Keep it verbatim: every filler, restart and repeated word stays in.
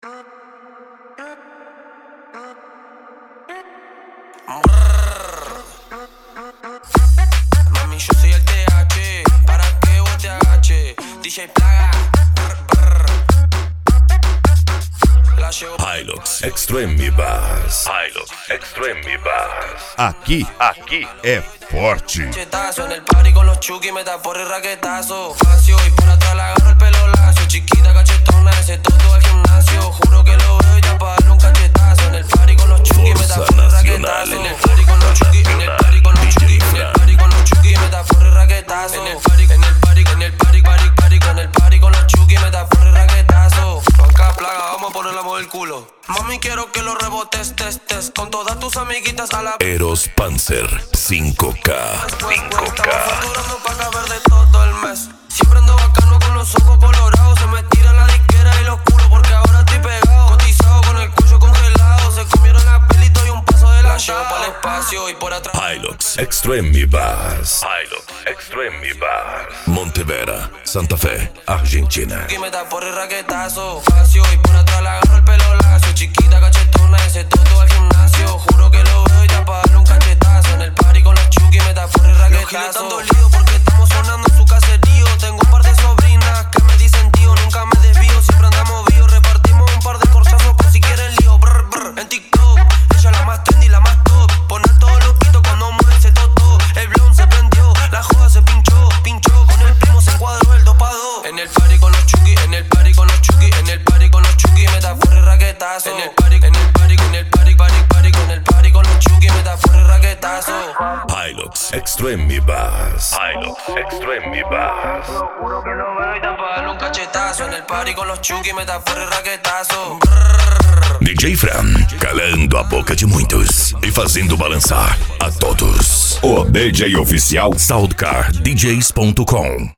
Mami, yo soy el T H, para que vos te agaches. D J Plaga. La llevo. Hilux Extreme Bass. Hilux Extreme Bass. Aqui, aqui é forte. Chetazo en el party con los chuki, metaforra y raquetazo. Facio y por atrás la agarro el pelo lacio. Chiquita cachetona, ese todo al gimnasio. Juro que lo veo ya para darle un cachetazo. En el party con los chuki, metaforra y raquetazo. En el party con los chuki, en el party con los chuki, en el party con los chuki, metaforra y raquetazo. En el party, en el party, en el party, party, party, con el party con los chuki, metaforra y raquetazo. Banca Plaga, vamos a poner la mujer el culo. Mami, quiero que lo rebotes, tes, tes, con todas tus amiguitas a la... Eros Panzer cinco K. cinco K. Estamos facturando pa' caber de todo el mes. Siempre ando bacano con los ojos colorados. Se me tira la disquera y los culos porque ahora estoy pegado. Cotizado con el cuello congelado. Se comieron la pelito y un paso de la llevo para el espacio y por atrás. Hilux Extreme Bass. Hilux Extreme Bass. Montevera, Santa Fe, Argentina. Y me da por el raquetazo. Facio y por atrás la agarro el pelo lacio. Chiquita cachetona, ese todo al gimnasio. Juro que lo veo ya para darle un cachetazo. En el party con los chuki, me da por el raquetazo. Los están dolidos porque estamos sonando en su caserío. Tengo un par de sobrinas que me dicen tío, nunca me desvío. Siempre andamos vivos, repartimos un par de corchazos por si quieren lío. Brr, brr. En TikTok, ella la más trendy, la más top. Poner todo loquito cuando mueve ese toto. El blon se prendió, la joda se pinchó. Pinchó, con el primo se encuadró el dopado. En el party con los chuki, en el party con los chuki, en el party con los chuki, me da por el raquetazo. En el party, en el party, en el party, party, party, con el party con los chuki, me da por el raquetazo. Hilux Extreme Bass. Hilux Extreme Bass. Juro que lo veo y da para darle un cachetazo. En el party con los chuki, me da por el raquetazo. D J Fran, calando a boca de muitos e fazendo balançar a todos. O D J oficial Soundcar D Js ponto com.